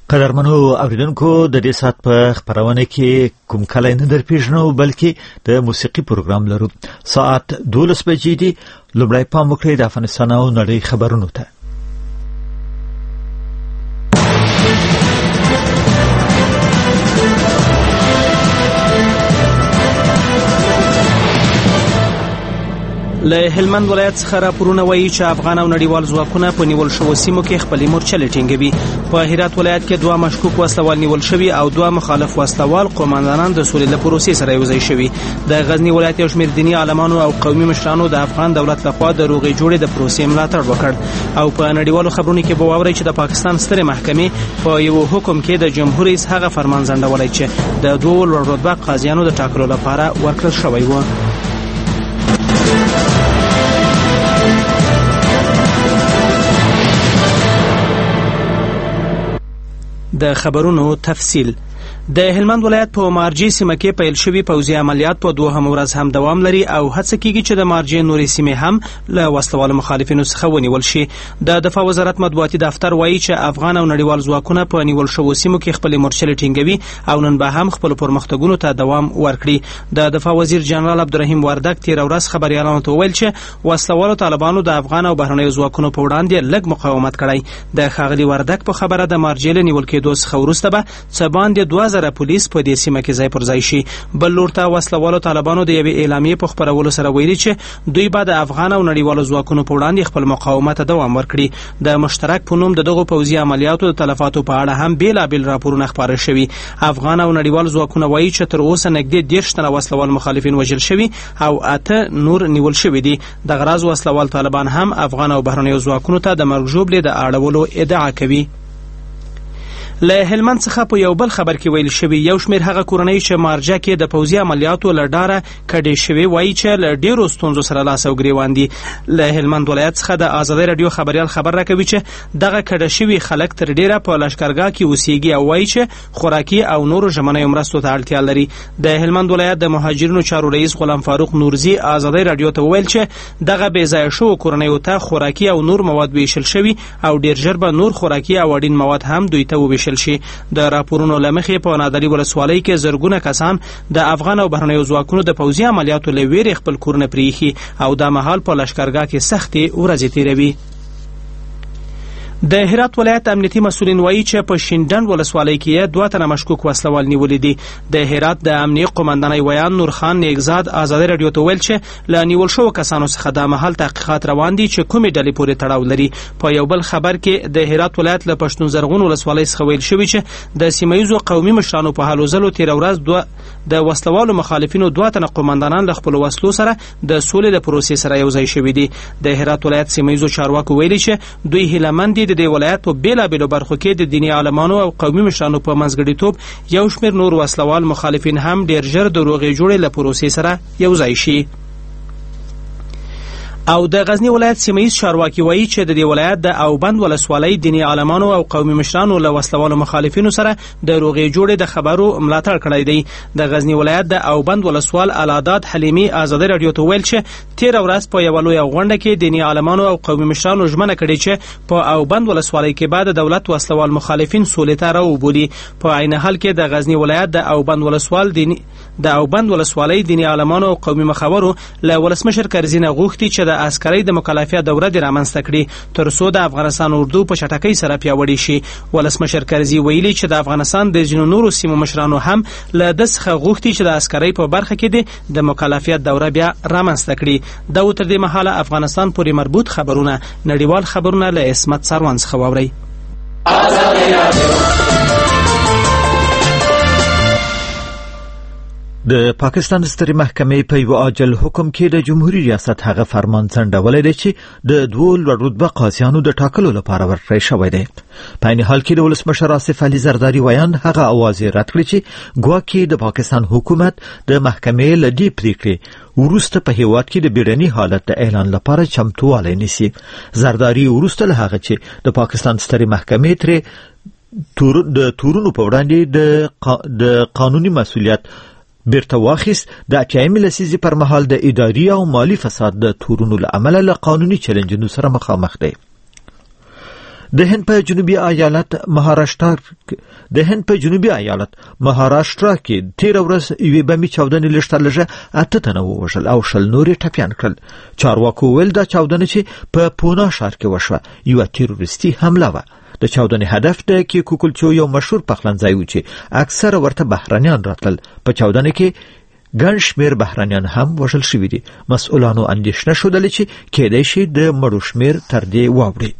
قدرمنو اوریدونکو د دې سات په خبرونه کې کوم کله نه در پیژنو بلکې د موسیقي پروګرام لرو. ساعت 12 بجې دي. لومړی پام وکړئ د افغانستان او نړۍ خبرونو ته. له هلمند ولایت څخه راپورونه وایي چې افغان او نړیوال ځواکونه په نیول شوو سیمو کې خپلې مورچلې ټینګوي. په هرات ولایت کې 2 مشکوک وسلوال نیول شوي او 2 مخالف وسلوال قوماندانان د سولې له پروسې سره یوځای شوي. د غزنی ولایت یو شمېر دیني عالمانو او قومي مشرانو د افغان دولت لخوا د روغې جوړې د پروسې ملاتړ وکړ. او په نړیوالو خبرونو کې به واورئ چې د پاکستان سترې محکمې په یو حکم کې د جمهور رئیس هغه فرمان ځنډولی چې د 2 لوړ رتبه قاضیانو د ټاکلو لپاره ورکړل شوی و. د خبرونو تفصیل. د هلمند ولایت په مارجې سیمه کې پیل شوي پوځي عملیات په 2 ورځ هم دوام لري او هڅه کیږي چې د مارجې نورې سیمې هم له وسلوالو مخالفینو څخه ونیول شي. د دفاع وزارت مطبوعاتي دفتر وایي چې افغان او نړیوال ځواکونه په نیول شوو سیمو کې خپلې مورچلې ټینګوي او نن به هم خپل پرمختګونو ته دوام ورکړي. د دفاع وزیر جنرال عبدالرحیم وردګ تیر ورځ خبريالانو ته وویل چې وسلوالو طالبانو د افغان او بهرنیو ځواکونو په وړاندې لږ مقاومت کړی. د ښاغلي وردګ په خبره د مارجې له نیول کېدو څخه وروسته به څه باندې 2000 پولیس په دې سیمه کې ځای پر ځای شي. بل لور ته وسلوالو طالبانو د یوې اعلامیې په خپرولو سره ویلي چې دوی به د افغان او نړیوالو ځواکونو په وړاندې خپل مقاومت ته دوام ورکړي. د مشترک په نوم دغه پوځي عملیاتو د تلفاتو په اړه هم بیلابیل راپورونه خپاره شوي. افغان او نړیوال ځواکونه وایي چې تر اوسه نږدې 10 تنه وسلوال مخالفین وژل شوي او 8 نور نیول شوي دي. د غراز وسلوال طالبان هم افغان او بهرنیو ځواکونو ته د مرګ ژوبلې د اړولو ادعا کوي. له هلمند څخه په یو بل خبر کې ویل شوی یو شمېر هغه کورنۍ چې مارجه کې د پوځي عملیاتو له ډاره کډې شوي وایي چې له ډیرو ستونزو سره لاس او ګریوان دي. له هلمند ولایت څخه د ازادۍ راډیو خبريال خبر راکوي چې دغه کډه شوي خلک تر ډیره په لشکرګاه کې اوسېږي او وایي چې خوراکي او نورو ژمنیو مرستو ته اړتیا لري. د هلمند ولایت د مهاجرینو چارو رئیس غلام فاروق نورزي ازادۍ راډیو ته وویل چې دغه بې ځایه شوو کورنیو ته خوراکي او نور مواد ویشل شوي او ډیر ژر به نور خوراکي او اړین مواد هم دوی ته وویشل شي. د راپورونو لمخې په نادري ولسوالۍ کې زرګونه کسان د افغان او بهرنیو ځواکونو د پوځي عملیاتو له ویرې خپل کورونه پریښي او د مهال په لشکرګاه کې سختې ورځې تیروي. د هرات ولایت امنیتي مسؤلین وایي چې په شینډنډ ولسوالۍ کې 2 تنه مشکوک وسلوال نیولې دي. د هرات د امنیه قومندانۍ ویان نورخان نیکزاد ازادۍ راډیو ته ویل چې له نیول شوو کسانو څخه د مهال تحقیقات روان دي چې کومې ډلې پورې تړاو لري. په یو بل خبر کې د هرات ولایت له پښتون زرغون ولسوالۍ څخه ویل شوی چې د سیمایي قومي مشرانو په هلو ځلو تیر ورځ د وسلوالو مخالفینو 2 تنه قومندانان له خپل وسلو سره د سولې د پروسې سره یوځای شوي دي. د هرات ولایت سیمایي چارواکو ویلي چې دوی هیلهمند دي د ولایت په بیلابیلو برخو کې د دیني عالمانو او قومي مشرانو په منځګړیتوب یو شمېر نور وسلوال مخالفین هم ډیر ژر د روغې جوړې له پروسې سره یوځای شي. او د غزنی ولایت سیمایي چارواکي وایي چې د دې ولایت د اوبند ولسوالۍ دیني عالمانو او قومي مشرانو له وسلوالو مخالفینو سره د روغې جوړې د خبرو ملاتړ کړی دی. د غزنی ولایت د اوبند ولسوال علادات حلیمي ازادۍ راډیو ته ویل چې تیر ورځ په یو لوی غونډه کې دیني عالمانو او قومي مشرانو ژمنه کړې چې په اوبند ولسوالۍ کې بعد دولت وسلوال مخالفین سولې ته راوبولي. په عین حال کې د غزنی ولایت د اوبند ولسوالۍ دیني عالمانو او قومي مخاورو له ولسمشر کرزینه غوښتي چې د عسکرۍ د مکلفیت دوره د رامنځته کړي تر څو د افغانستان اردو په چټکۍ سره پیاوړی شي. ولسمشر کرزي ویلي چې د افغانستان د ځینو نورو سیمو مشرانو هم له د څخه غوښتي چې د عسکرۍ په برخه کې د مکلفیت دوره بیا رامنځته کړي. دا تر دې مهاله افغانستان پورې مربوط خبرونه نړیوال خبرونه له اسمت سروان څخه واورئ. د پاکستان سترې محکمې په یو عاجل حکم کې د جمهوریت ریاست هغه فرمان ځنډولی دی چې د 2 لوړ رتبه قاضیانو د ټاکلو لپاره ورکړی شوی دی. په عین حال کې د ولسمشر آصف علي زرداري ویان هغه اوازې رد کړې چې ګواکې د پاکستان حکومت د محکمې له دې پریکړې وروسته په هیواد کې د بیړني حالت د اعلان لپاره چمتووالی نیسي. زرداري وروسته له هغه چې د پاکستان سترې محکمې ترې د تورونو په وړاندې د قانوني مسؤلیت بیرته واخیست، د 8 لسیزې پر مهال د اداري او مالی فساد د تورونو له امله له قانوني چیلنجونو سره مخامخ دی. د هند په جنوبي ایالت مهاراشټرا کې تیر ورځ یوې بمي چاودنې لږه 8 تنه ووژل او 10 نور ټپيان کړل. چارواکو ویل دا چاودنه چې په پونا ښار کې وشوه یو تروریستي حمله وه. د چاودنې هدف د کیکوکلچو یو مشهور پخلنځای و چې اکثر ورته بهرانيان راتل. په چاودنه کې ګڼ شمېر بهرانيان هم وژل شوي دي. مسؤلانو اندېښنه ښودلې چې کېدای شي د مړو شمېر تر دې واوړي.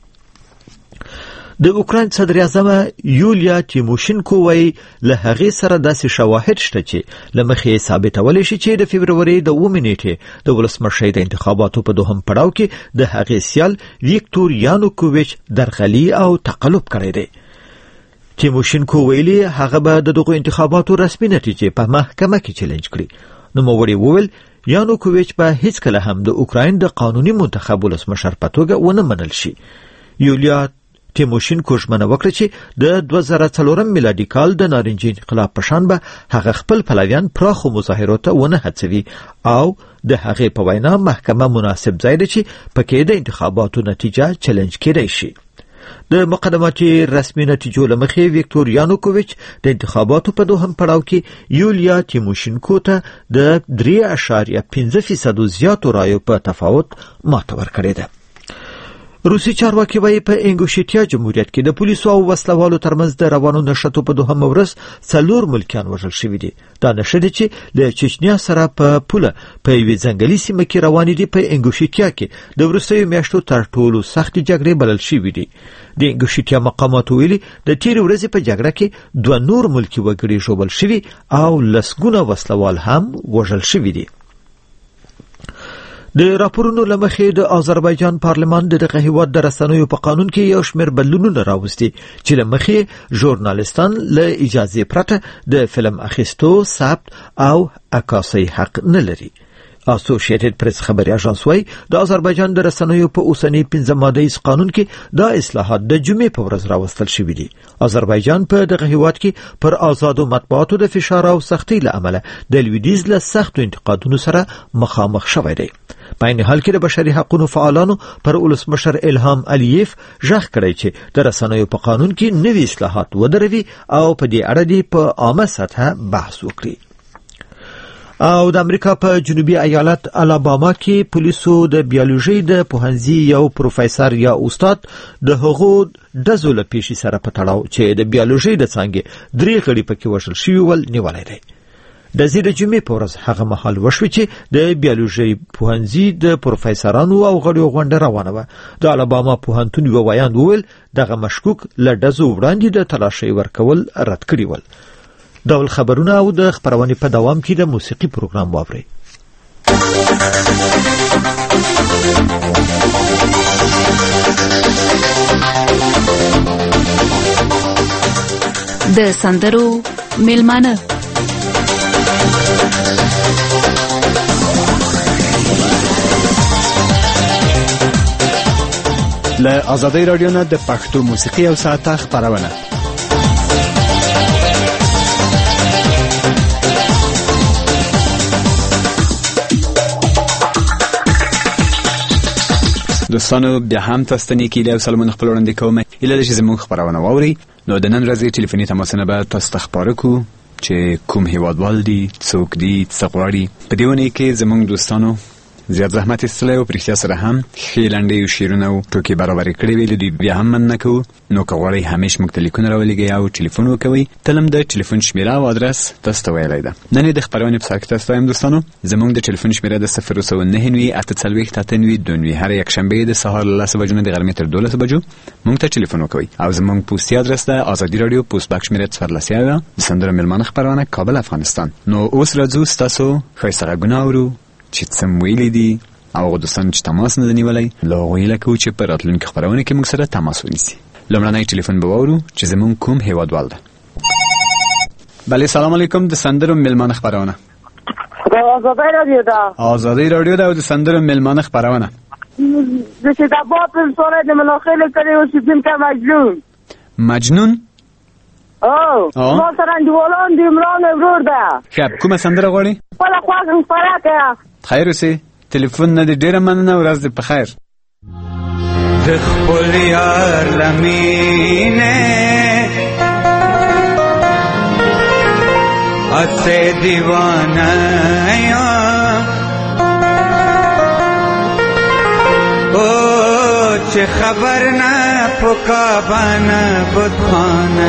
د اوکراین صدر اعظم یولیا تیموشینکو وایي له هغې سره داسې شواهد شته چې له مخې ثابتولی شي چې د فبروري د 9 نیټې د ولسمشرۍ د انتخاباتو په دوهم پړاو کې د هغې سیال ویکتور یانوکوویچ درغلي او تقلب کړی دی. تیموشینکو ویلي هغه به دغه انتخاباتو رسمي نتیجې په محکمه کې چیلنج کړي. نوموړي وویل یانوکوویچ به هیڅکله هم د اوکراین د قانوني منتخب ولسمشر په توګه ونه منل شي. یولیا تیموشینکو ژمنه وکړه چې د 2004 میلادي کال د نارنجي انقلاب په شان به هغه خپل پلویان پراخو مظاهرو ته ونه هڅوي او د هغې په وینا محکمه مناسب ځای دی چې پکې د انتخاباتو نتیجه چیلنج کېدای شي. د مقدماتي رسمي نتیجو له مخې ویکتور یانوکوویچ د انتخاباتو په دوهم پړاو کې یولیا تیموشینکو ته د 3.5% زیاتو رایو په تفاوت ماته ورکړې ده. روسي چارواکي وايي په انګوشیتیا جمهوریت کې د پولیسو او وسلوالو ترمنځ د روانو نښتو په دوهم ورځ 4 ملکیان وژل شوي دي. دا نښتې چې د چچنیا سره په پوله په یوې ځنګلي سیمه کې روانې دي په انګوشیتیا کې د وروستیو میاشتو تر ټولو سختې جګړې بلل شوي دي. د انګوشیتیا مقاماتو ویلي د تیرې ورځې په جګړه کې 2 نور ملکي وګړي ژوبل شوي او لسګونه وسلوال هم وژل شوي دي. د راپورونو له مخې د آذربایجان پارلمان دغه هیواد د رسنیو په قانون کې یو شمېر بدلونونه راوستي چې له مخې ژورنالیستان له اجازه پرته د فلم اخیستو، ثبت او عکاسۍ حق نه لري. اسوسییټډ پریس خبري اژانس وايي د آذربایجان د رسنیو په اوسنی 15 مادهیز قانون کې دا اصلاحات د جمعې په ورځ راوستل شوي دي. آذربایجان په دغه هیواد کې پر آزادو مطبوعاتو د فشار او سختۍ له امله د لویدیځ له سختو انتقادونو سره مخامخ شوی دی. په عین حال کې د بشري حقوقو فعالانو پر ولسمشر الهام الیف ژغ کړی چې د رسنیو په قانون کې نوي اصلاحات ودروي او په دې اړه د په عامه سطحه بحث وکړي. او د امریکا په جنوبي ایالت الاباما کې پولیسو د بیولوژي د پوهنځي یو پروفیسور یا استاد د هغو ډزو له پیښې سره په تړاو چې د بیولوژي د څانګې 3 غړي پکې وژل شوي ول نیولای دی. د زیره جمعې په ورځ هغه مهال وشوي چې د بیولوژي پوهنځي د پروفیسورانو او غړیو غونډه روانه وه. د الاباما پوهنتون یو ویاند وویل دغه مشکوک له ډزو وړاندې د تلاشۍ ورکول رد کړي ول. ډول خبرونه او د خبرونې په دوام کې د موسیقي پروګرام واورئ. د سندرو میلمانه له آزادۍ رادیو نه د پښتو موسیقي او ساعته خبرونه. دوستانو بیا هم تاسو ته نیکی له سلامونه خپل وړاندې کوم. اله چې زموږ خبرونه واوري نو د نن ورځې ټلیفوني تماسونه به تاسو ته خبرو کوو چې کوم هیوادوال دي، څوک دي، څه غواړي. په دې ونې کې زموږ دوستانو زیات زحمت ایستلی او په رښتیا سره هم ښې لنډې او شعرونه او ټوکې برابرې کړې وې. له دوی بیا هم مننه کوو. نو که غواړئ همیش موږ ته لیکونه راولېږئ او ټلیفون وکوئ. تل هم د ټلیفون شمېره او ادرس تاسو ته ویلی ده. نن یې د خپرونې په سر کې تاسو ته وایم دوستانو زموږ د ټلیفون شمېره د 00998408892 هر یکشنبې د سهار له 10 بجو نه د غرمې تر 12 بجو موږ ته ټلیفون وکوئ. او زموږ پوسټي ادرس ده آزادي رادیو پوسټ باکس شمېره 14 د سندرو میلمانه خپرونه کابل افغانستان. نو اوس راځو ستاسو ښایسته غږونه اورو چې څه مو ویلي دي او دوستان چې تماس نه نیولای له هغوی لکه چې په راتلونکي خبرونه کې موږ سره تماس ونیسي. لومړنی ټلیفون به واورو چې زموږ کوم هیوادوال ده. بله سلام علیکم. د سندرو میلمانه خبرونه. آزادۍ رادیو ده. آزادۍ رادیو ده او د سندرو میلمانه خبرونه. د شتابات سره د مناخیل کړي او سیدن کا مجنون ما سره اندولان د عمران ورور ده. خب کومه سندره غواړي؟ ولا خواږم فراکه. خیر اوسې. تلیفون نه دې ډیره مننه. ورځ دې په خیر. خپل یار لمینه اسه دیوانه چه خبر نه پکابانه بودخانه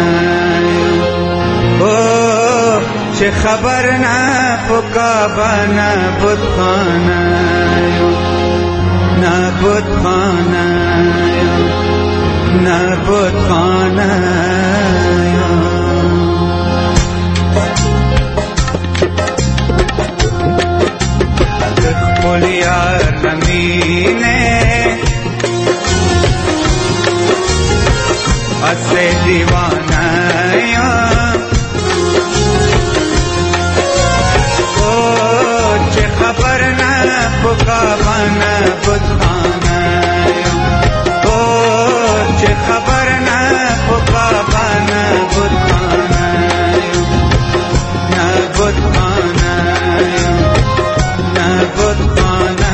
چه خبر نه پکابانه بودخانه نه بودخانه نه بودخانه خپل یار لمینه اسه دیوانه چه خبر نه پکابانه بودخانه چه خبر نه پکابانه بودخانه نه بودخانه نه بودخانه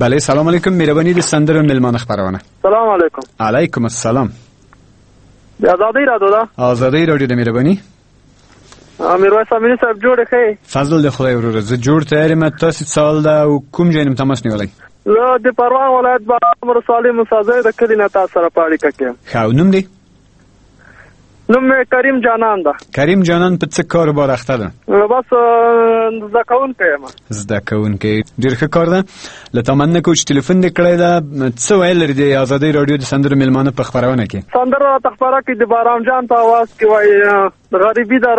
بله سلام علیکم، مهربانی د سندرو ملمان خبرونه. سلام علیکم. علیکم السلام. د آزادۍ رادیو ده. آزادۍ رادیو د مهربانی. میرویس امینی صاحب جوړ ښه؟ فضل د خدای وروره. زه جوړ تیار یم. تاسو سوال ده او کوم ځای نم تماس نیولای؟ زه د پروان ولایت بامر صالح مسازه د کلی نه تاسو سره په اړیکه کې یم. ښه، نوم دی؟ نوم مې کریم جانان ده. کریم جانان په څه کار بار اخته ده؟ بس زده کوونکی یم. زده کوونکی، ډېر ښه کار ده. له تا مننه کوم چې تلیفون دې کړی ده. څه ویل لري د آزادۍ راډیو د سندرو میلمانه په خپرونه کې؟ سندره راته خپره کړي د بارام جان په اواز کې وایي غریبي ده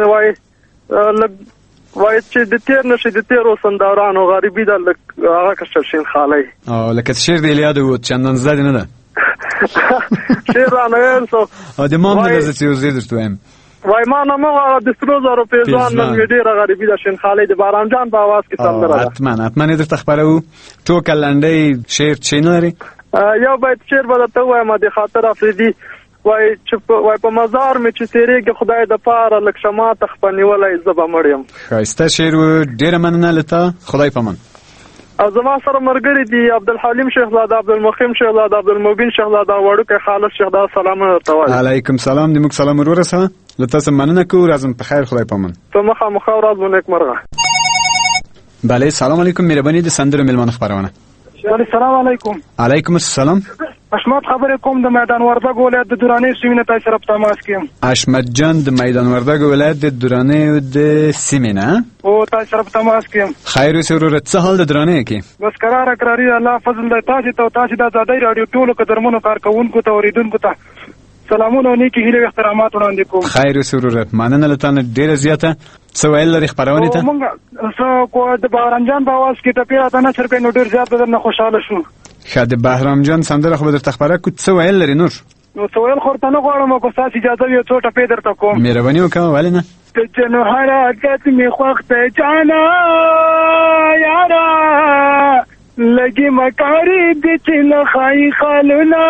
وایي چې د تیر نشي د تیرو سندارانو غریبي ده هغه کشر شین خالی. لکه شعر د الیاد و چندان زده نه ده. شعر رانه ویل سو د ما هم نه چې یو درته وایم وای ما نه مغه د سترو زرو پیزوان نن ډیره غریبي ده شین خالی د بارام جان په اواز کې سندره ده. حتما درته خبرو ټوکه لنډۍ شعر چې نه لري. یو بیت شعر به درته وایم د خاطر افریدي وای په مزار مې چې تیریږي خدای د پاره لک شما تخپنیولای زبا مړیم. ښایسته شعر ډیره مننه لته. خدای پامان. زما سره مرګري دي عبدالحلیم شیخزاده، عبدالمقیم شیخزاده، عبدالمبین شیخزاده، وړوکی خالص شیخزاده. سلامونه ورته وایم. علیکم سلام. د موږ سلام ورسوه. له تاسو مننه کوو. ورځم په خیر. خدای پامان. ته مخامخه ورځ مو نیکمرغه. بله سلام علیکم، مهرباني د سندرو میلمانه خپرونه. سلام علیکم. علیکم السلام. اشمت خبرې کوم د میدان وردګ ولایت د دورانې سیمې نه تاسو سره په تماس کې یم. اشمت جان د میدان وردګ ولایت د دورانې د سیمې نه او تاسو سره په تماس کې یم. خیر اوسه ورور. څه حال د دورانې کې؟ بس قراری الله فضل دی. تاسو د آزادۍ راډیو ټولو قدرمنو کارکونکو ته اوریدونکو ته سلامونه او نیکی هیله احترامات وړاندې کوم. خیر اوسه ورور. مننه لته ډیره زیاته. څه ویل لري خبرونه ته؟ مونږ کو د باران جان په आवाज کې ټپه راته نه چرګې نو ډیر زیات درنه خوشاله شو. ښه، د بهرام جان سندره خو درته خبره کو. څه ویل لري نور؟ نو څه ویل خو ته نه غواړم کو تاسو اجازه وي څو ټپه درته کوم. مهرباني وکړه. ولې نه؟ ته چې نو حرکت می خوخته جانا یارا لګي مکاري د چې نه خای خالونه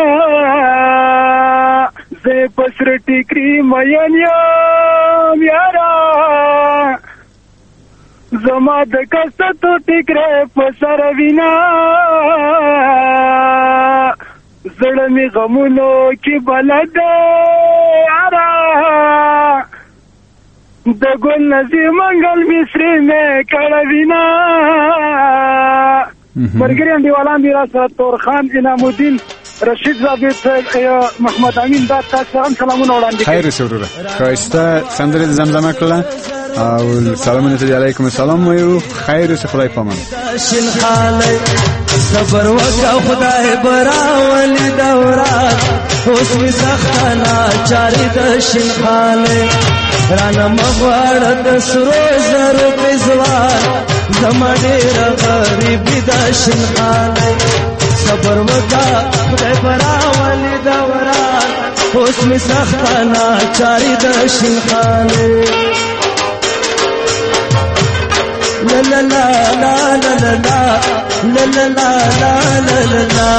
زه پسر ټیکري مېن یارا زما د کستو ټیکره پسر وینا زړه می غمونو کې بلد یارا د ګل نظیر منګل مصری مې کړه وینا. مرګري انډیوالان دی راسه تور خان انعام الدین رشید زابط محمد امین دا تاسو سلامونه وړاندې. خیر وسوره. ښایسته سندره زمزمه کړه او سلامونه ته علیکم السلام وایو. خیر وسه. خدای پامان. صبر وکړه خدای براولي دورات اوس می سختنا چاري د شنخاله رانه مغواړه د سرو زرو پزوار زما ډېر غریبي د شنخاله صبر وکړه خدای براولي دورات اوس می سختنا چاري د شنخاله لا لا لا لا لا لا لا لا لا لا لا لا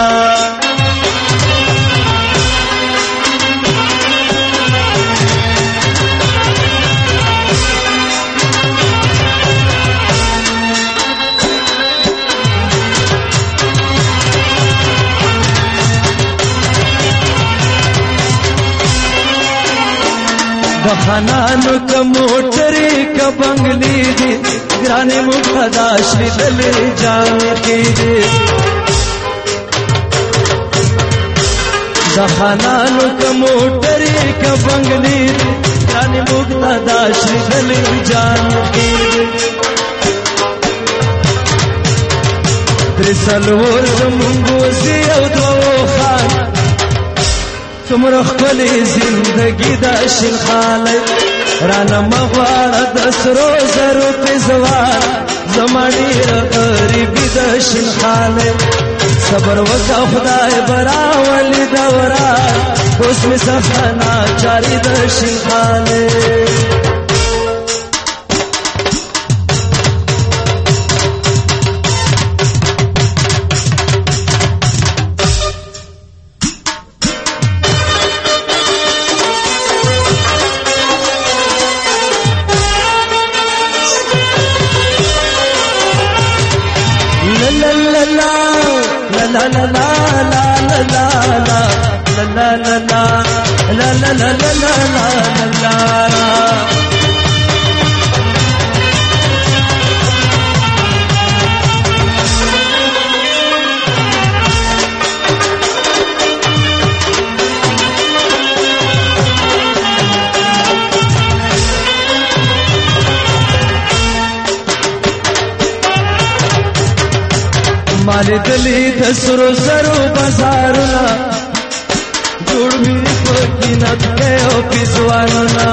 د خانانو کا موټرې کا بنگلې دي ګرانې مقتدا شری دلې جان کې دي د خانانو کا موټرې کا بنگلې دي ګرانې مقتدا شری دلې جان کې دي درسلور زمونږ زی او دوه خان تمره خپل زندگی د شنخاله رانه مغواړه د سرو زرو پزوار زما ډېر غریبي د شنخاله صبر وکړه خدای براولي دوران اوس مې سختنا چاري د شنخاله la la la لا لا لا لا لا مالی دلی د سرو سرو بازارونه جوړ وی پکینت کې او پیسوانونه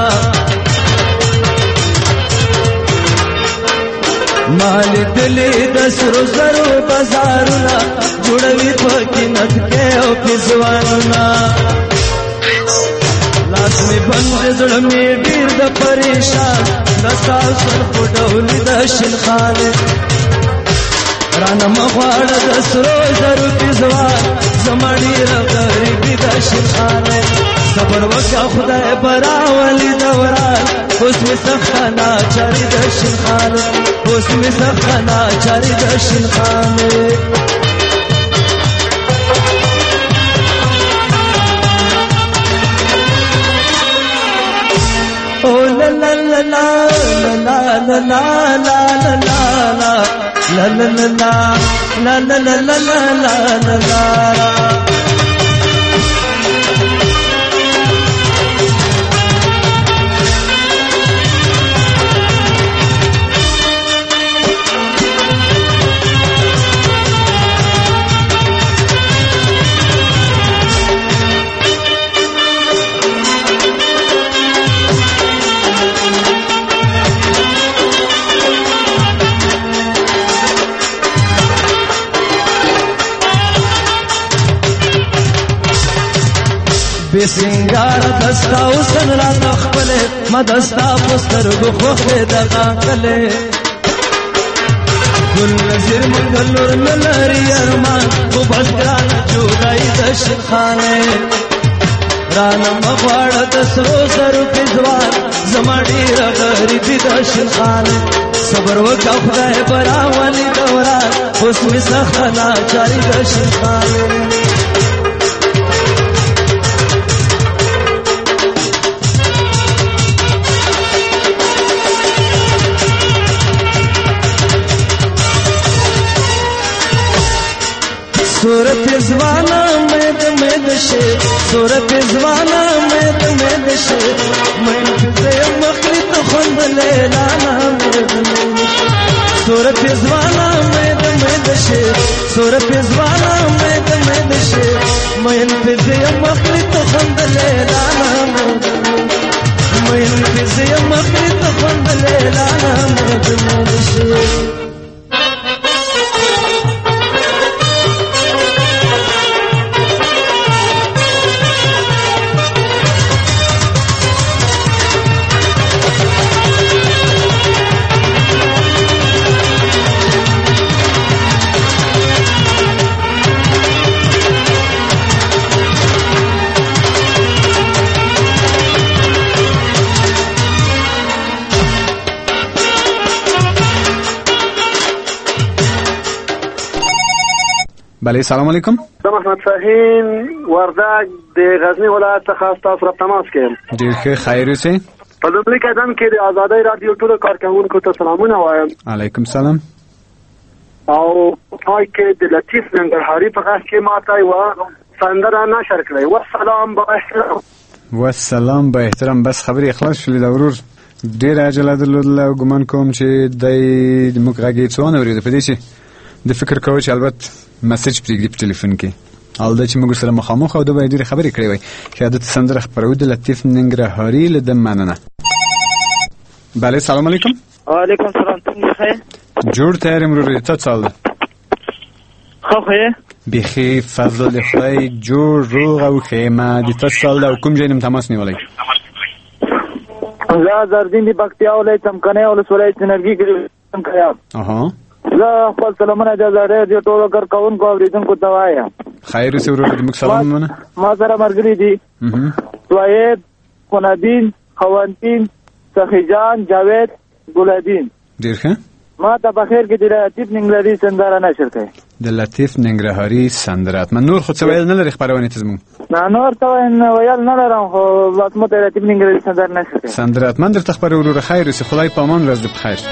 مالی دلی د سرو سرو بازارونه جوړ وی پکینت کې او پیسوانونه لاس می بند زړه می ډیر د پریشان نسا سر پټولې د شنخانه رانا مغواړه د سرو زرو پیزوان زمړی غریبی د شخانه صبر وکړه خدای براولي دوران اوس می سخنا چاري د شخانه اوس می سخنا چاري د شخانه او لا لا لا لا لا لا لا لا La la la la la la la la la la la بسنگار دستا وسن را تخبله ما دستا پستر گو خوخه دقاقله گل نظر مگلور نلاری ارمان و بزگران جودائی دشت خانه رانا مغوار دسرو سرو پیزوان زمانی را غریبی دشت خانه صبر وکا خدای براوانی دوران حسن سخنا چاری دشت خانه صورت زوانا مید شے صورت زوانا مید شے من فزے مخلط خوند لیلانا مید صورت زوانا مید شے صورت زوانا مید شے من فزے مخلط خوند لیلانا من فزے مخلط خوند لیلانا مید شے بله سلام علیکم. محمد فهیم وردک د غزنی ولایت څخه تاسو را تماس کوم. ډیر ښه خیر اوسئ. په لومړي قدم کې د آزادۍ رادیو ټولو کارکوونکو ته سلامونه وایم. علیکم سلام. او پای کې د لطیف ننګرهاري په غږ کې ماته یوه سندره نشر کړئ. والسلام با احترام. والسلام با احترام. بس خبرې خلاص شولې د ورور ډېره عجله درلودله او ګمان کوم چې دی زموږ غږ یې څه ونه اورېده. په دې چې د فکر کوه چې البته مسیج پرېږدي په ټلیفون کې البته چې موږ سره مخامخ او د باید ډېرې خبرې کړې وای. شهادت سندره خپروي د لطیف ننګرهاري له ده مننه. بله سلام علیکم. وعلیکم سلام. څنګه ښه یې؟ جوړ تیار یم ورورې. ته څه حال ده؟ ښه خو یې؟ بیخي فضل د خدای جوړ روغ او ښه یم. د ته څه حال ده او کوم ځای نه تماس نیولی؟ زه زردین د پکتیا ولایت څمکنۍ ولسوالۍ چنرګي کې یم. زه خپل سلامونه د رادیو ټولو کارکوونکو او اورېدونکو ته وایم. خیر اوسې ورور زموږ سلامونه. ما سره ملګري دي سوید، خندین، خوانتین، سخیجان، جاوید، ګلادین. ډېر ښه. ما ته په خیر کې د لطیف ننګرهاري سندره نشر کړئ. د لطیف ننګرهاري سندراتمن. نور خو څه ویل نه لري خپرونې ته زموږ؟ نه نور څه ویل نه لرم، خو بس مو ته لطیف ننګرهاري سندر نشته. سندراتمن درته خبرې وروره خیر اوسې. خدای په امان، ورځ دې په خیر.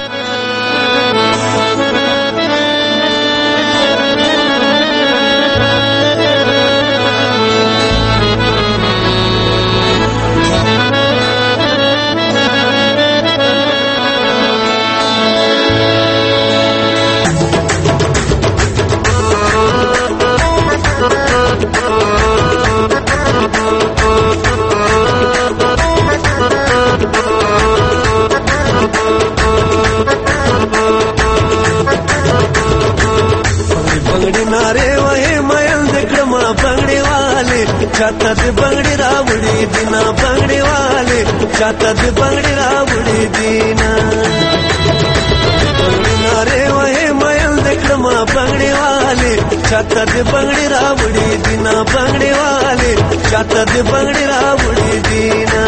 چاته د بنگړي راوړي دینا بنگړي والے، چاته د بنگړي راوړي دینا بنگړي ناره وې مېل دکړما بنگړي والے، چاته د بنگړي راوړي دینا بنگړي والے، چاته د بنگړي راوړي دینا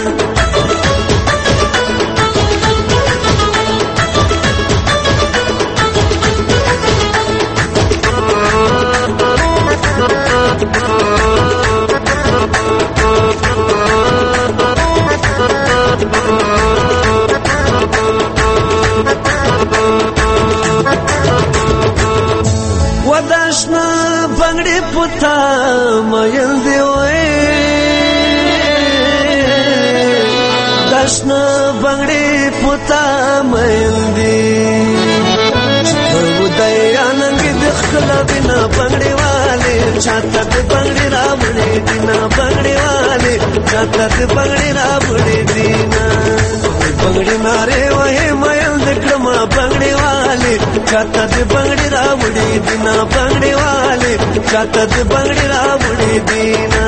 وداشنا بنگړي پتا مېل دی وې داشنا بنگړي پتا مېل دی ودای اننګ د خلا بنا بنگړي والے، چاته د بنگړي راوړي دینا بنگړي والے، چاته د بنگړي راوړي دینا بنگړي ناره وې مېل دکړما بنگړي والے، چاته د بنگړي راوړي دینا بنگړي والے، چاته د بنگړي راوړي دینا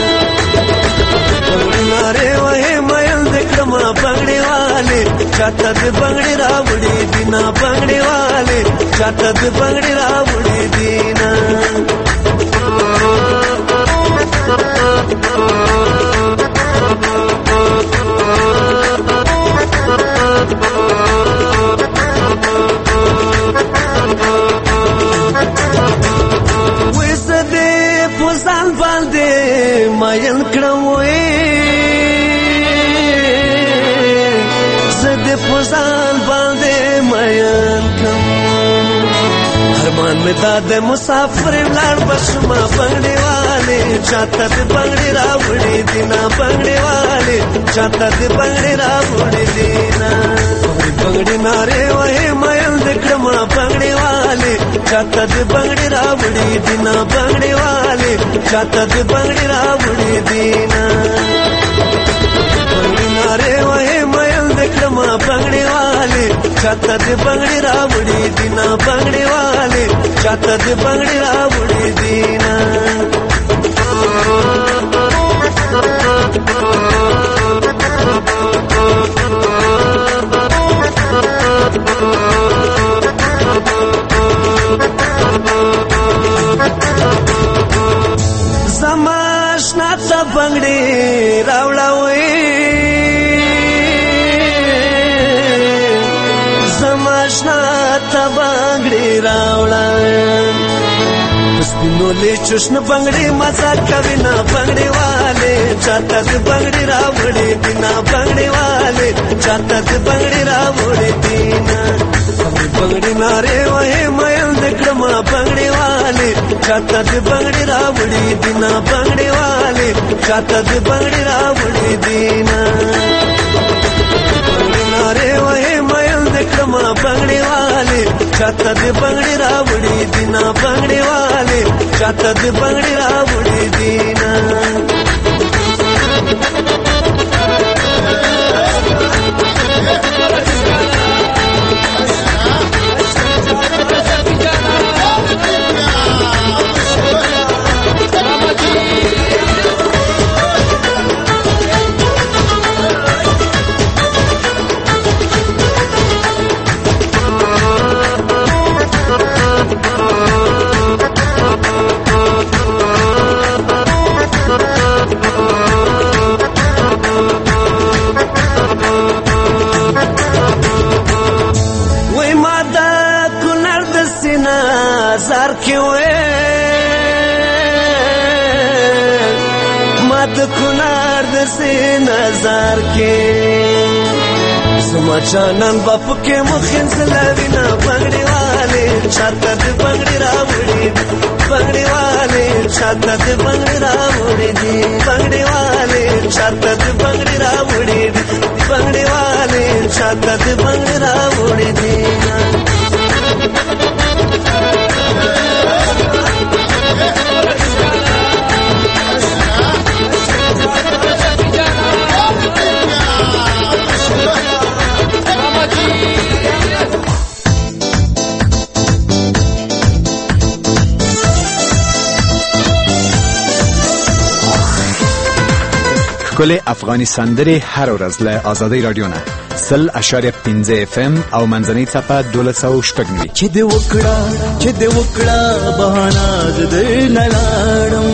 بنگړي ناره وې مېل دکړما بنگړي والے، چاته د بنگړي راوړي دینا بنگړي والے، چاته د بنگړي راوړي دینا وسدې پوزان باندې ماین کړم وې زدې پوزان باندې ماین کړم ارمان می داد مسافر لړ بشما بنگړي والے، چاته د بنگړي راوړي دینا بنگړي والے، چاته د بنگړي راوړي دینا بنگړي ناره وې مېل دکړما بنگړي والے، چاته د بنگړي راوړي دینا بنگړي والے، چاته د بنگړي راوړي دینا بنگړي ناره وې مېل دکړما بنگړي والے، چاته د بنگړي راوړي دینا بنگړي والے، چاته د بنگړي راوړي دینا زماشنا ته بنگړي راوړاوي زماشنا ته بنگړي راوړاوي سپینو له چشن بنگړي مزه کوي نه بنگړي والے، چاته د بنگړي راوړي دینا بنگړي والے، چاته د بنگړي راوړي دینا بنگړي ناره وې مېل دکړما بنگړي والے، چاته د بنگړي راوړي دینا بنگړي والے، چاته د بنگړي راوړي دینا بنگړي ناره وې مېل دکړما بنگړي والے، چاته د بنگړي راوړي دینا بنگړي والے، چاته د بنگړي راوړي دینا پسې نظر کې زما جانان باپ کې مخین زلوینا بنگړي والے چاته دې بنگړي راوړي بنگړي والے چاته دې بنگړي راوړي دي بنگړي والے چاته دې بنگړي راوړي بنگړي والے چاته دې بنگړي راوړي دي کل افغانی سندرې هر ورځ له آزادۍ رادیو نه 100.5 FM او منځنۍ صفحه 1290 چې دې وکړه بهانه دې نه لاړم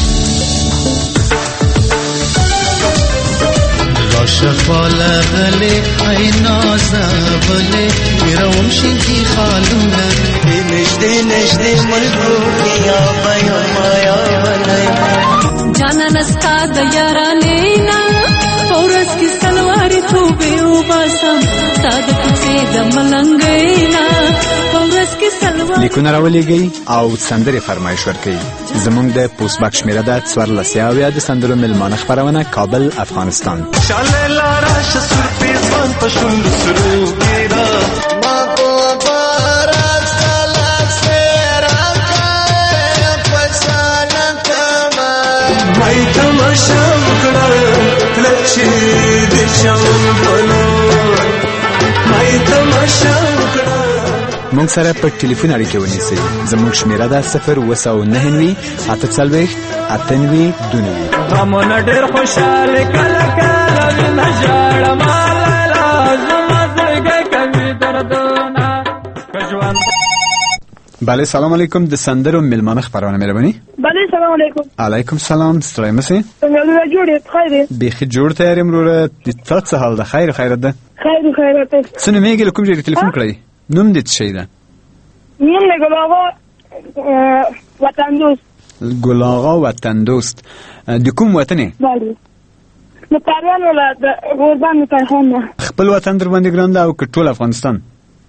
شفاله غلې عینا زبلې میروم شي خالونه نشته مرګویا بیا مایا ولای جانا نستا د یارانې نه اورس کی سلواري توبه او باسم تاد کوڅه د ملنګې نه اورس کی سلواري لیکونه راولېږي او سندرې فرمایش ورکړي زموږ د پوسټ باکس شمیره د 14 د سندرو ملمانه خبرونه کابل افغانستان شاله لارا شسور پیزوان پشون سرو کیرا ما کو بارا سالا سرا کا پسانا کما مای تماشا وکړه لچې د چمبلو مای تماشا وکړه مونږ سره په ټلیفون اړیکه ونیسئ زموږ شمیره ده 029 98 غمونه ډېر خوشاله کله کله نه ژاړم لالا زما زړګی کوي دردونه ژوند بله سلام علیکم د سندرو ملمانه خبرونه مهرباني بله سلام علیکم علیکم سلام ستړی مسی څنګه جوړ یې خیر بیخي جوړ ته یې مروره د څه حال ده خیر ده خیر ته څنګه میګل کوم ځای ټلیفون کړی نوم دې څه ده نوم نه ګلاغا وطن دوست ګلاغا وطن دوست د کوم وطن یې بله د پروان ولایت قربان تایخان خپل وطن در باندې ګران ده او ټول افغانستان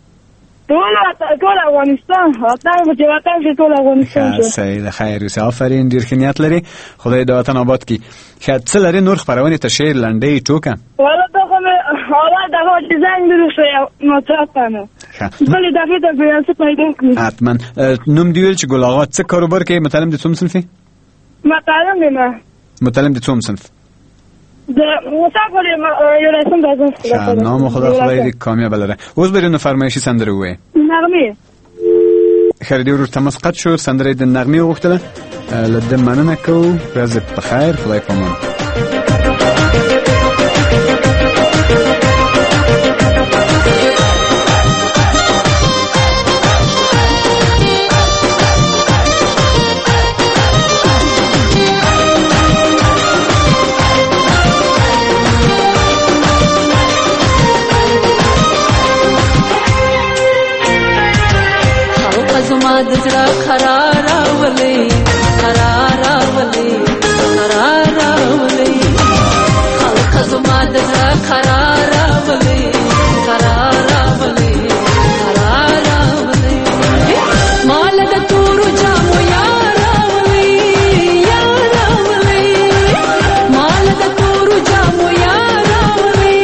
ټول افغانستان ټول افغانستان صحیح ده خیر اوسه آفرین ډېر ښه نیت لري خدای د وطن آباد کړي ښه څه لري نور خپرونې ته شعر لنډۍ ټوکه والا ته خو مې حالا دغه ډیزاین درشه مطرحانه بلې دغه ته بیانڅه پیدا کړي حتما نوم دی ویل چې ګل آغا څه کاروبار کوي متعلم د څوم صنفي متعلم د څوم صنف د مسافر یو رسم دازم نام خدای دې کامیاب لره اوس برینو فرمایشي سندره وې نغمه خیر دی ورته مسقط شو سندره د نغمه وغوښتله لده مننه کو ورځ په خیر خدای پامان د زړه خراراولې خلک زما د زړه خراراولې مال د تورو جامو یاراولې مال د تورو جامو یاراولې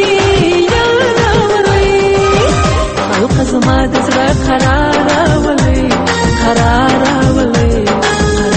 خلک زما د زړه خراراولې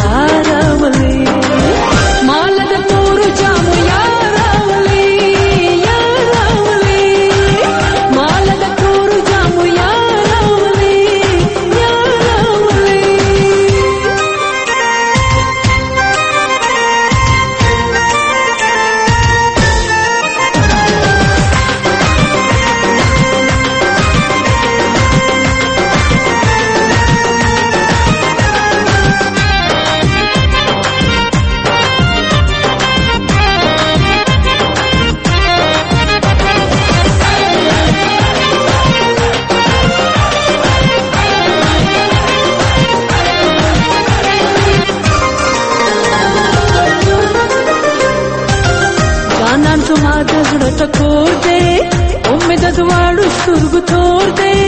زما د زړه ټکور دی امید د دواړو سترګو تور دی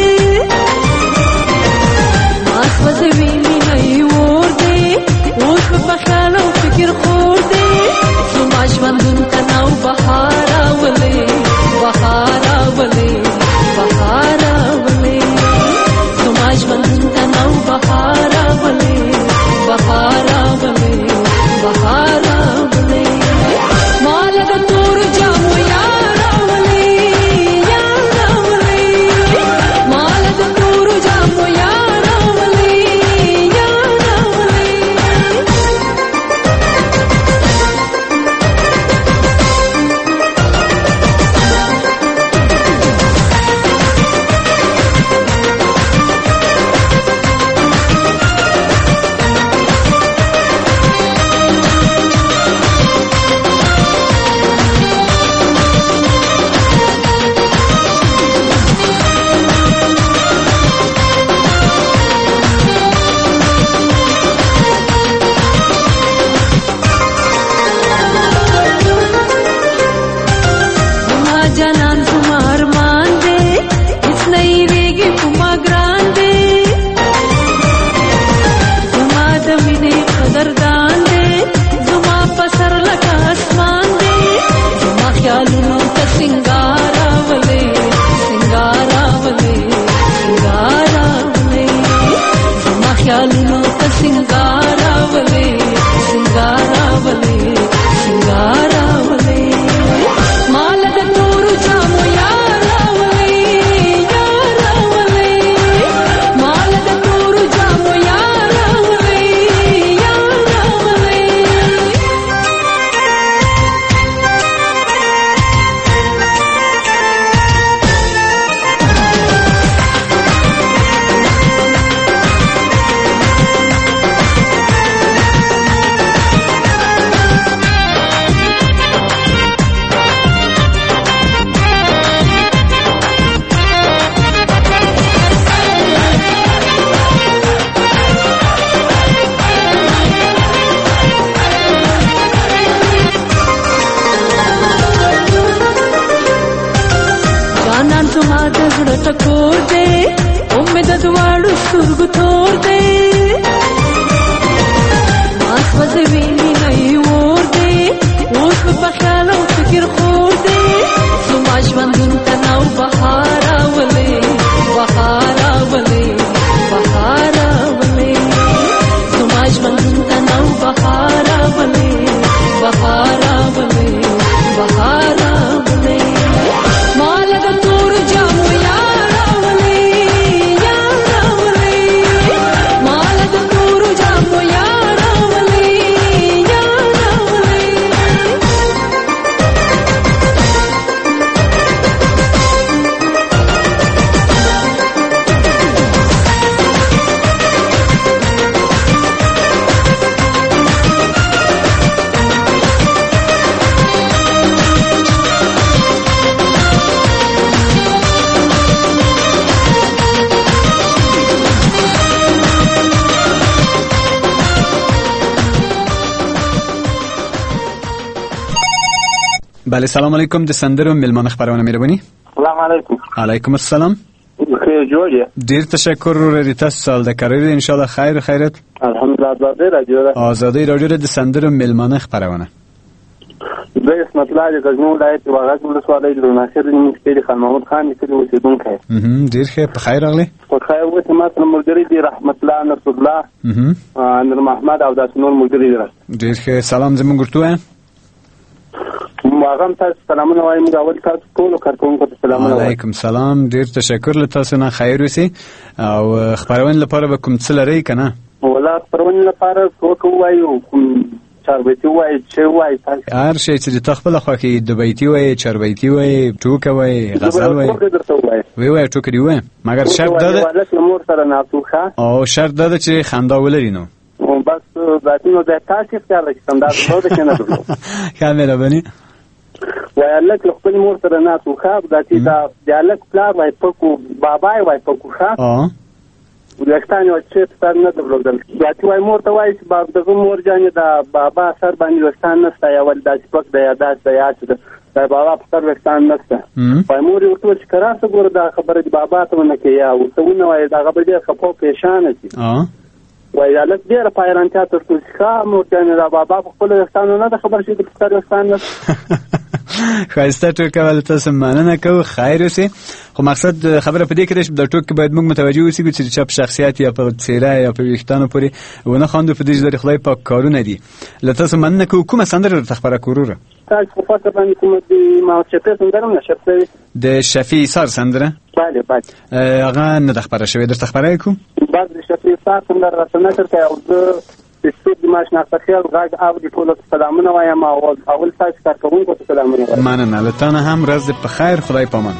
ما سوځوي مینه یې اور دی اوس په خیال او فکر خور دی زما ژوندون ته نو بهار راولې بهار راولې بهار راولې زما ژوندون ته نو بهار راولې بهار راولې بهار راولې مال د تور جامو یار راولې یار راولې مال د تور جامو یار راولې یار راولې ټکور دی امید د دواړو سترګو تور دی ما سوځوي مینه یې اور دی اوس په خیال او فکر خور دی زما ژوندون ته نو بهار راولې بهار راولې بهار راولې زما ژوندون ته نو بهار راولې بهار راولې بهار راولې مال د تور جامو یار راولې یار راولې مال د تور جامو یار راولې یار راولې بله سلام علیکم د سندرو ملمان خبرونه مهرباني سلام علیکم علیکم السلام خیر جوړ ډیر تشکر ورته تاسو سال د کاریر ان شاء الله خیر خیرت الحمدلله آزادی رادیو د سندرو ملمان خبرونه د اسمت الله د غزنو ولایت واغات ولسوالۍ د ناصر مستری خان محمود خان کلی اوسیدونکی ډیر ښه په خیر راغلی په خیر وته ما سره ملګری دی رحمت الله نصر الله انور محمد او داس نور ملګری دی ډیر ښه سلام زموږ ورته واغم تاسو سلامونه وایم اول تاسو ټول کارکونکو ته سلامونه علیکم سلام ډیر تشکر له تاسو نه خیر وسی او خبرونه لپاره به کوم څه لري کنه ولا خبرونه لپاره څوک وایو چاربیتی وای چې وای هر شي چې د خپل خو کې د بیتی وای چاربیتی وای ټوکه وای غزل وای وای ټوکه دی وای مګر شرط ده ولکه مور سره ناتوخه او شرط ده چې خندا ولري نو بس ذاتینو د تاسو څخه ستاندار نو ده کنه کامله بني ویالک خپل مور سره ناتو خاب دتی دا دیالک پلار وای پکو بابای وای پکو خاب ولکتان او چې ستار نه درلودل دتی وای مور ته وای چې دغه مور جان دا بابا سر باندې وستان نه ستا یو د سپک د یاداش د یاد دا بابا په سر وختان نشته په مور یو ټول چې کراسه ګور دا خبره دی بابا ته ونه کې یا وسونه وای دا خبره ډېر خپو پېښان شي وای دا لږ ډېر پایرانتیا تر څو ښه مور ته دا بابا په خپل وختان نه د خبر شي په سر وختان نشته خایسته ټوکه ول تاسو مننه کوو خیر اوسې خو مقصد خبره په دې کې چې د ټوکې باید موږ متوجه اوسو چې چپ شخصیت یا په څیره یا په ویښتانو پورې ونه خواندو په دې چې د خدای پاک کارونه دي له تاسو مننه کوو کومه سندره تخبره کوروره تاسو په فکر باندې کوم دي ما چې تاسو څنګه نشته د شفیع سار سندره بله هغه نه تخبره شوی در تخبره کوم بعد د شفیع سار سندره راځنه ترته او د سپید ماش نه تخیل غاګ او د ټولو سلامونه وایم اول تاسو کارکونکو ته سلامونه وایم مننه لتانه هم ورځ په خیر خدای پامان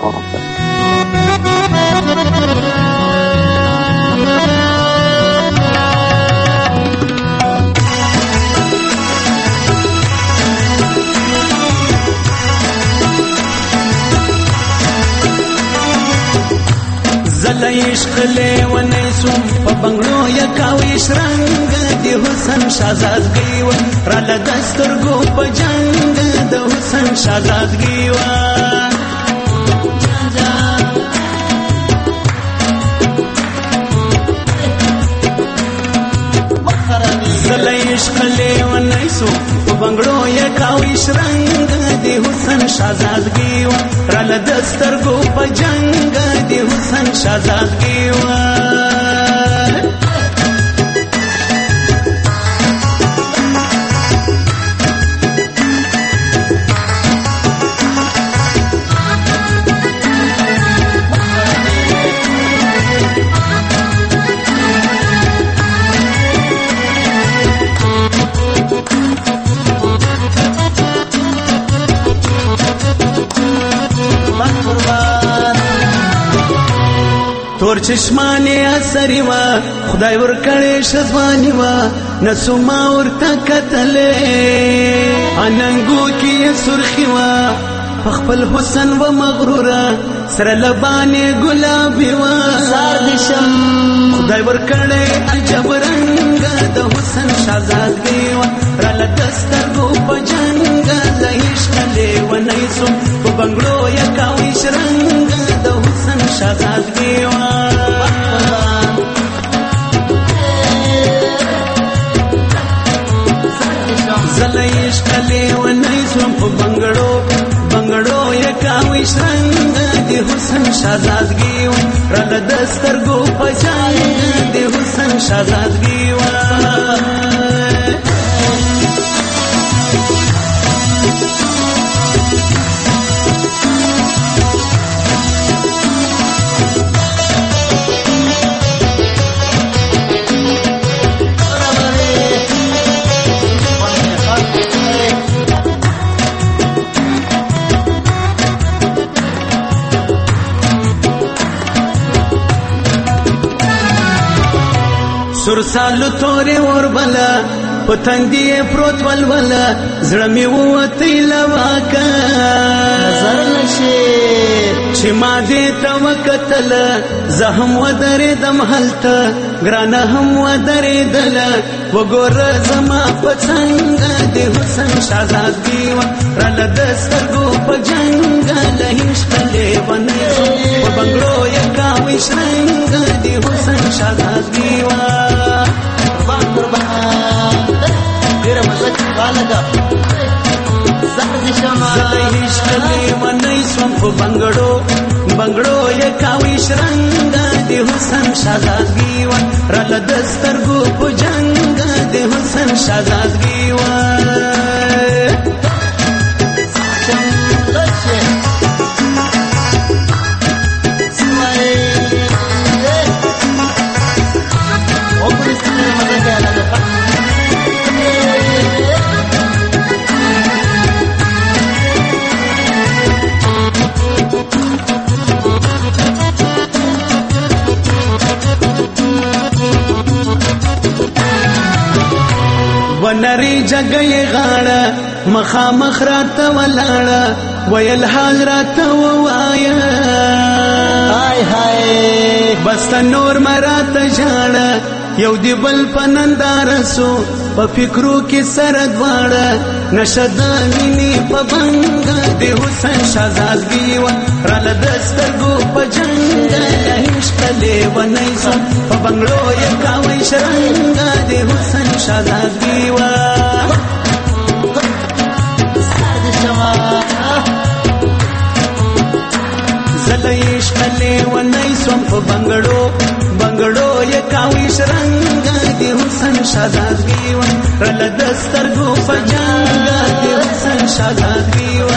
زل عشق لیونی سوم په بنگلو یکاویش رنگ دی حسن شازادگی و را لدسترگو په جنگ د حسن شازادگی و زل عشق لیونی سوم په بنگلو یکاویش رنگ دی حسن شازادگی و را لدسترگو په جنگ دی حسن شازادگی و تور چشمانی اثری و خدای ورکړې شزوانی و نسو ما ورته کتلې اننګو کې سرخی و خپل حسن و مغروره سره لبانې ګلابي و زار دشم خدای ورکړې عجب رنگ د حسن شازادګي و را لدسترګو په جنگ د عشق له ونې سو په بنگلو یکاوي شرنګ د حسن شازادګي و زلایش کله ونې سو په بنگلو یکاوي شرنګ د حسن شازادګي و را لدسترګو په جنگ د حسن شازادګي و سر سالو تورې وربله پتندې پروت ولوله زړه مې ووتی لواکه نظر نشي چې ما دې ته وکتله زه هم ودرېدم هلته ګرانه هم ودرېدله وګوره زما په څنګ د حسن شازادګي وه راله د سترګو په جنګ له عشق لیونی په بنګړو یکاوي شرنګ د حسن شازادګي وه ډېره مزه چې لګه زه عشق لیونی سوم په بنګړو یکاوي شرنګ د حسن شازادګي وه راله د سترګو په جنګ د حسن شازادګي وه ونری جګې غاړه مخامخ راته ولاړه ویل حال راته ووایا هاي هاي بس نور مراته ژاړه یو دی بل پنندار سو په فکرو کې سره دواړه نشدا مینې په بنګ د حسن شازادګي و را لدسترګو په جنگ هیڅ کله ونی سو په بنگلو یې کاوي شرنګ د حسن شازادګي و زلایش کله ونی سو په بنگلو یې کاوي شرنګ د حسن شازادګي و را لدسترګو په جنگ د حسن شازادګي و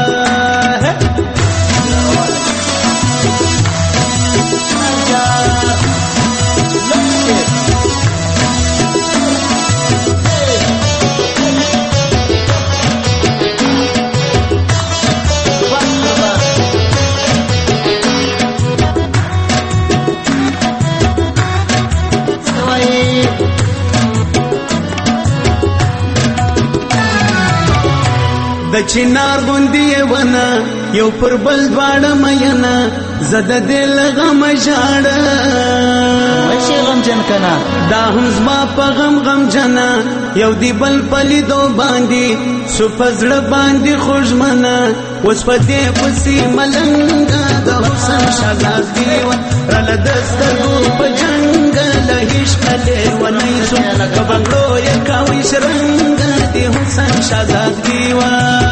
د چنار غوندې ونه یو پر بل دواړه مینا زده دل غم ژاړه وشي غم جن کنا دا هم زما په غم جنا یو دی بل پلی دو باندې سو پزړه باندې خوشمنه اوس په دې پسې ملنګ د حسن شازادګي و را لدسترګو په جنگ له هیڅ کله ونی سو په بنگلو یې کاوي شرنګ د حسن شازادګي و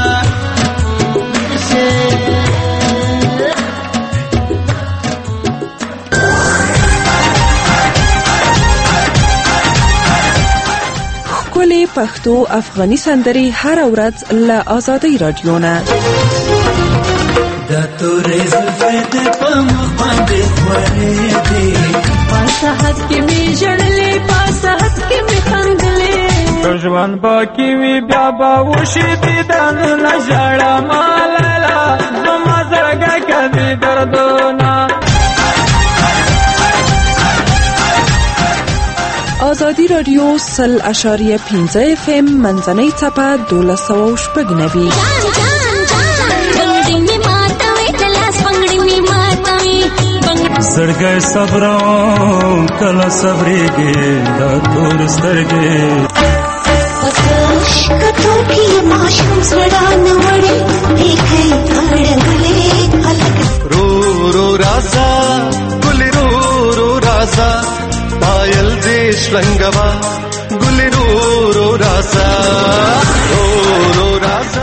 ښکلې پښتو افغاني سندرې هر ورځ له آزادۍ رادیو نه د تورې زلفې د په مخ باندې خورې دي پاسحت کې می ژړلې پاسحت کې می خندلې ژوند باقي وي بیا به وشي دیدن نه ژړه مالالا زما زړګی کوي دردونه آزادی رادیو 100.5 FM منځنۍ څپه 1290 زړګی صبروم کله صبرېږي دا تور سترګې کتو کی ماشوم زړه نوړې دیکھې اړګلې الګ رو رو راسا ګل رو رو راسا پایل دیش رنگوا ګل رو رو راسا رو رو راسا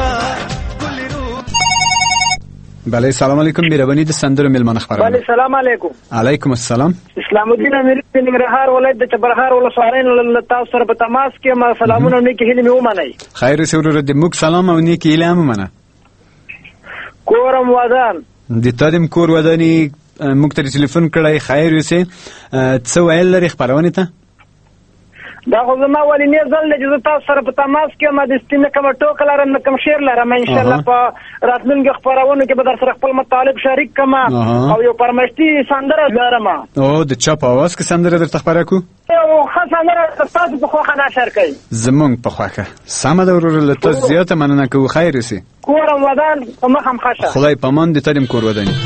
بله سلام علیکم مهربانی د سندرو ملمن خبرونه بله سلام علیکم علیکم السلام اسلام الدین امیر د ننګرهار ولایت د چبرهار ولسوالۍ له تاسو سره په تماس کې ما سلامونه نیکی هیله مې ومنئ خیر سرور د موږ سلام او نیکی هیله هم ومنه کورم ودان د تادم کور ودانی موږ ته ټلیفون کړی خیر یوسه څه ویل لري خبرونه ته دا خو زما ولینې ځل چې زه تاسو سره په تماس کې ما د ستینه کوم ټوک لرم کوم شعر لرم ان شاء الله په راتلونکي خبرونه کې به در سره خپل مطالب شریک کما او یو پرمشتي سندره لرم او د چا په आवाज کې سندره درته خبره کو او خاصه تاسو په خوخه نشر کوي زمونږ په خوخه سم د ورور له تاسو زیاته مننه کوو خیر سي کورم ودان په مخ هم خاصه خدای پامان دې تدیم کور ودانی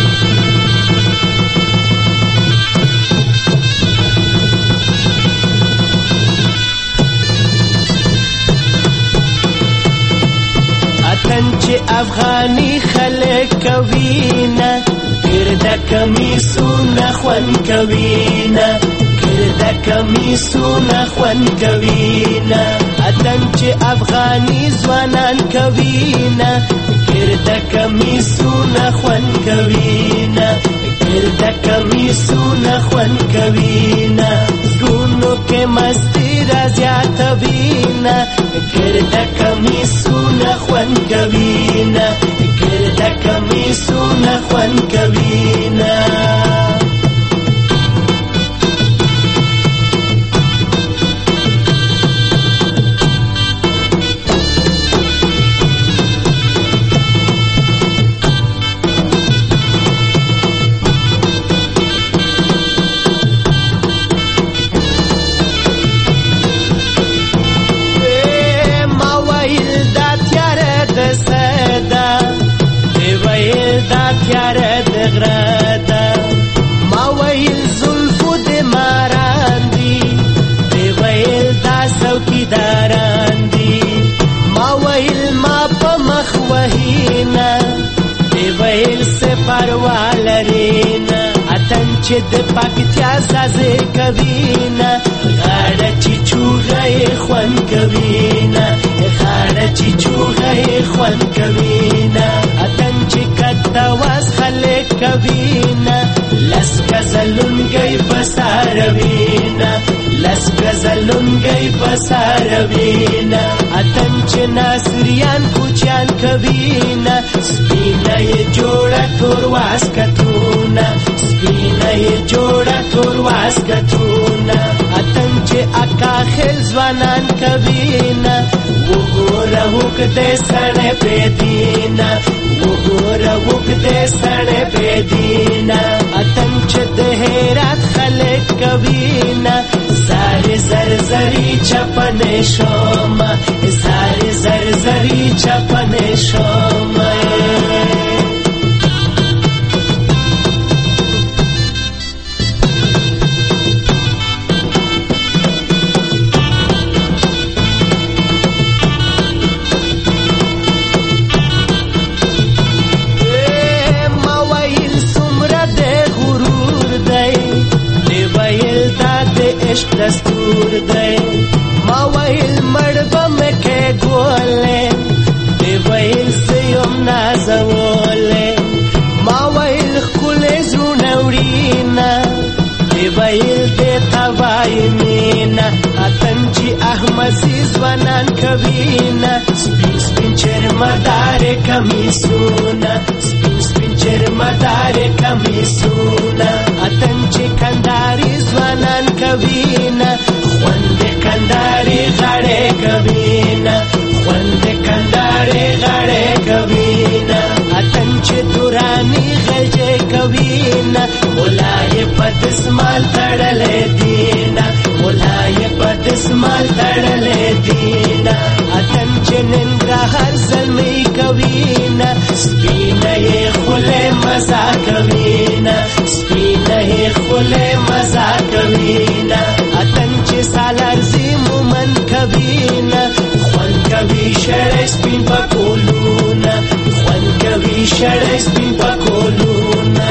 وطن چې افغاني خلک کوینه ګرده کمیسونه خوند کوینه ګرده کمیسونه خوند کوینه وطن چې افغاني ځوانان کوینه ګرده کمیسونه خوند کوینه ګرده کمیسونه خوند کوینه زګونو کې مستی را زیاتوینه ګرده کمیسونه خوند کوینه ګرده کمیسونه خوند کوینه پروا لري نه اتن چې د پکتیا سازې کوي نه غاړه چې چوغه یې خوند کوي نه غاړه چې چوغه یې خوند کوي نه اتن چې کته واس خلک کوي نه لس غزلونګي بساروي نه لس غزلونګي بساروي نه اتن چې ناصریان کوچان کوي نه سپینه یې جوړه تور واسکتونه سپینه یې جوړه تور واسکتونه اتن چې اکا خل ځوانان کوي نه وګوره وګدې سړې پېدینا وګوره وګدې سړې پېدینا اتن چې د هرات خلک کوي نه زارې زرزري چپنې شوم زارې زرزري چپنې شوم عشق دستور دی ما ویل مړبه مې کې ګولې دی ویل سیم نازولې ما ویل ښکلې زړونه وړينه دی ویل دې ته وایي مینه اتن چې احمدي ځوانان کوي نه سپین سپین چرمدارې کمیسونه سپین سپین چرمدارې کمیسونه اتن چې کنداري ځوانان کوي نه خوند کنداري غاړې کوي نه خوند کنداري غاړې کوي نه اتن چې دوراني غلجې کوي نه مولای په دسمال تړلې دي نه مولای په دسمال تړلې دي نه اتن چې ننګرهار زلمي کوي نه سپینه یې خولې مزه کوي نه سپینه یې خولې مزه کوي نه اتن چې سالارزي مومن کوي نه خوند کوي شړې سپین پکولونه خوند کوي شړې سپین پکولونه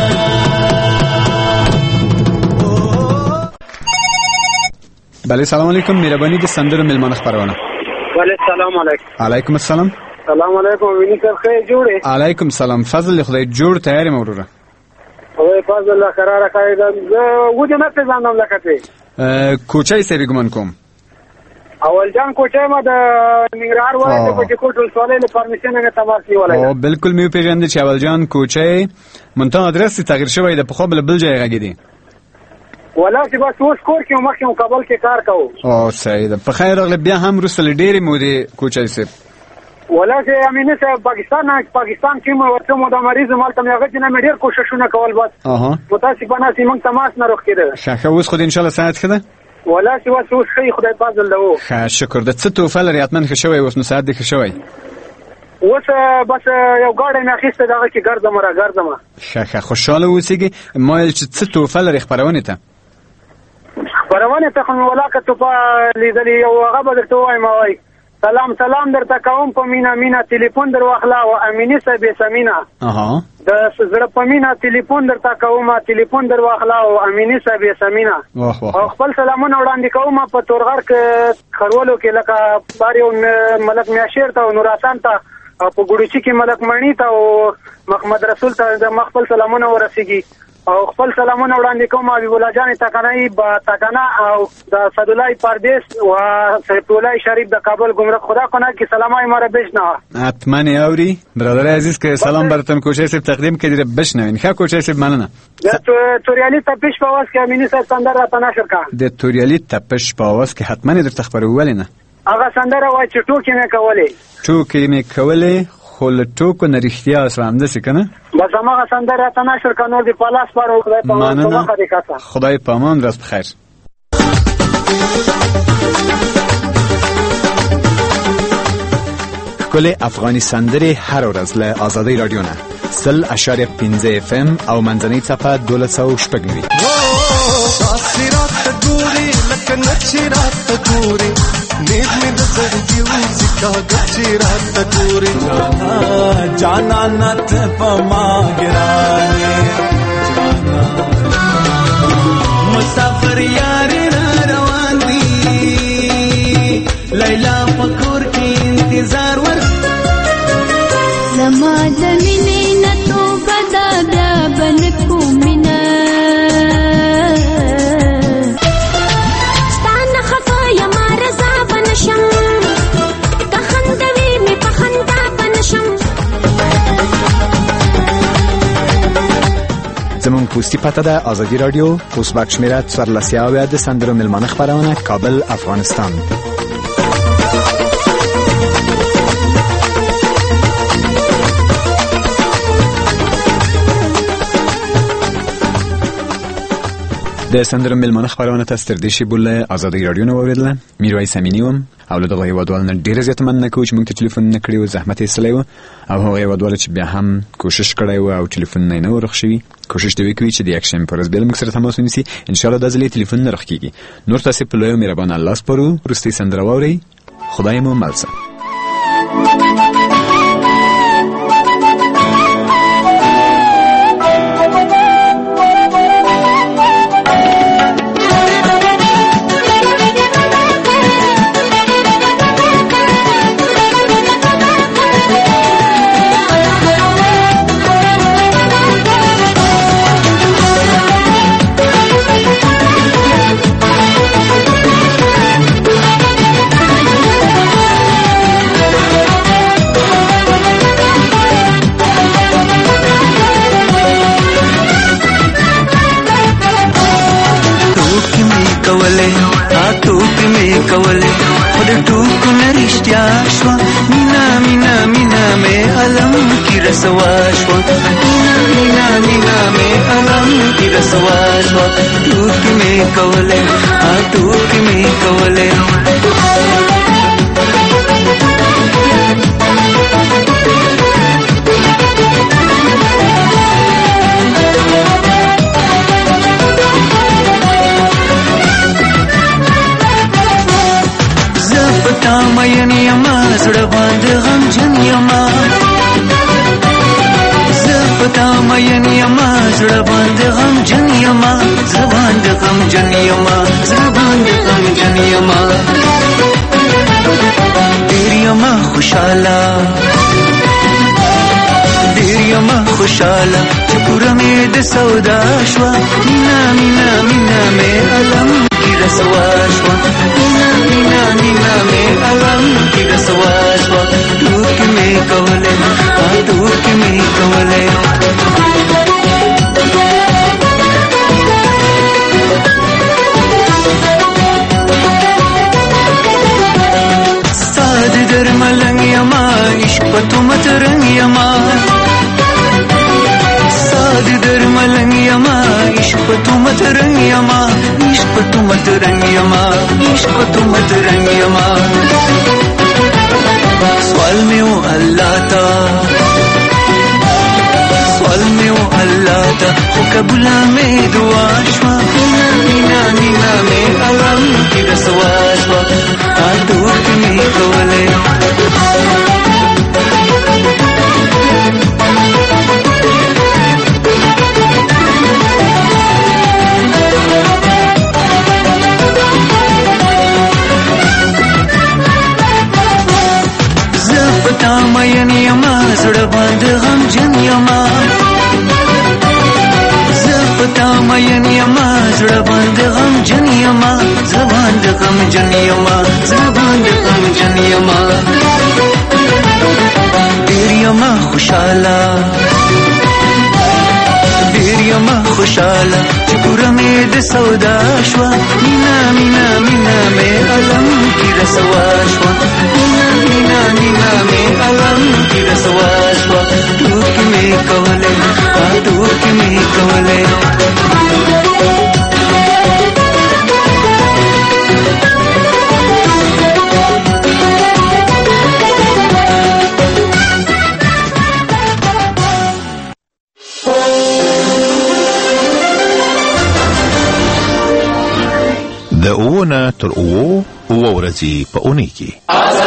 بله سلام علیکم مهربانی د سندرو ملمانه خبرونه بله سلام علیکم علیکم السلام سلام علیکم ویني سر خیر جوړه علیکم سلام فضل خدای جوړ تیاری موروره او فضل الله قراره قاعده وجه نه ځانم لکته کوچای سری ګمان کوم اول جان کوچای ما د ننګرهار ولایت په کوټل سوالې له پرمیشن نه تماس نیولای او بالکل میو پیژند چې اول جان کوچای منته ادرس تغییر شوی د په خپل بل ځای غږیدي ولا چې بس اوس کور کې مخکې کابل کې کار کوو او صحیح ده په خیر راغلی بیا هم رسل ډېری مودې کوچای سي ولا چې امینه صاحب پاکستان کې مو ورته مو د مریض مالته مې هغه نه ډېر کوششونه کول بس متاسفانه سیمون تماس نه روخ کېده ښه اوس خو ان شاء الله ساعت کده ولا چې اوس خی خدای فضل له ښه شکر د څه توفل ریاتمن ښه شوی اوس نو ساعت دې ښه شوی اوس بس یو ګاډی مې اخیسته دغه کې ګرځم ښه خوشاله اوسېږي ما چې څه توفل ری خبرونه ته خبرونه ته خو ولاکه ته په لیدلې یو هغه به درته وایم وای سلام درته کوم په مینا ټلیفون در واخلا او امینه صاحب سمینا د زړه په مینا ټلیفون درته کوم ټلیفون در واخلا او امینه صاحب سمینا او خپل سلامونه وړاندې کوم په تورغر کې خرولو کې لکه باریو ملک میاشر ته او نوراتان ته او په ګوډچی کې ملک مانی ته او محمد رسول ته د مخبل سلامونه ورسیږي او خپل سلامونه وړاندې کوم حبیب الله جان تکانای با تکانا او د صد الله پردیس او سیف الله شریف د کابل گمرک خدا کنه کی سلامای ماره بشنو اتمنه اوري برادر عزیز که سلام براتون کوچه سیف تقدیم کړي بشنوین ښه کوچه سیف مننه د توریالی تپش په واس کې امینه صاحب سندر راته نشر کا د توریالی تپش په واس کې حتمن درته خبرول نه هغه سندر وای چې ټوکی مې کولې خو له ټوکو نه رښتیا اسلام دسې کنه بس هغه سندره ته نشر کنور دی پالاس پر خدای په امان خدای په امان راست بخیر کل افغانی سندره هر ورځ له آزادی رادیو نه 100.15 FM او منځنۍ صفحه 1290 تاثیرات ګوري لکه نشرات ګوري نیغ می د زړګي وزي کاغذ چې راته ګوري جانا نت پما ګرانه جانا مسافر یار روان دي لیلا پکور کې انتظار ور زما د مینې نه توبه ده بیا به نه کوم مینه ستا نه خفه یمه رضا به نه شم که خندوي مې په خندا به نه شم زمون پوستی پته ده آزادی رادیو پوسبک شمیره 14 د سندرو ملمانه خبرونه کابل افغانستان. د سندرو ملمانه خبرونه تاسو تر دې شی بوله آزادی رادیو نو اوریدله میرویس امینی وم او له دغه هیوادوال نه ډیره زیاته مننه کوم چې موږ ته ټلیفون نه کړی او زحمت یې سلی و او هغه هیوادوال چې بیا هم کوشش کړی و او ټلیفون نه ورخ شوی کوشش دی وکړي چې د اکشن پر ځبل موږ سره تماس ونیسي ان شاء الله د ځلې ټلیفون نه رخکیږي. نور تاسو په لوی مهربان الله سپارو. رستي سندره ووري خدای مو ملسه. خوشاله چې پورا مې د سودا شوا مینا مینا مینا مې علم کې رسوا شوا مینا مینا مینا مې علم کې رسوا شوا ټوک مې کوله ټوک مې کوله ساد درملنګ یما عشق په تومت رنګ یما درملنګ یما عشق په تومت رنګ یما عشق په تومت رنګ یما عشق په تومت رنګ یما سوال مې و الله تا سوال مې و الله تا خو قبول مې دعا شوا مینا مینا مینا مې علم کې رسوا شوا ټوک مې کوله مین یما زړه باندې غم جن یما زپتا مین یما زړه باندې غم جن یما زبان د غم جن یما زبان د غم جن یما ډیر یما خوشاله ډیر یما خوشاله چې پورا مې د سودا شوا مینا مینا مینا مې علم کې رسوا شوا مینا مینا مینا مې علم کې رسوا شوا ټوک مې کوله ټوک مې کوله The 2 تر 8 ورځې په اونۍ کې.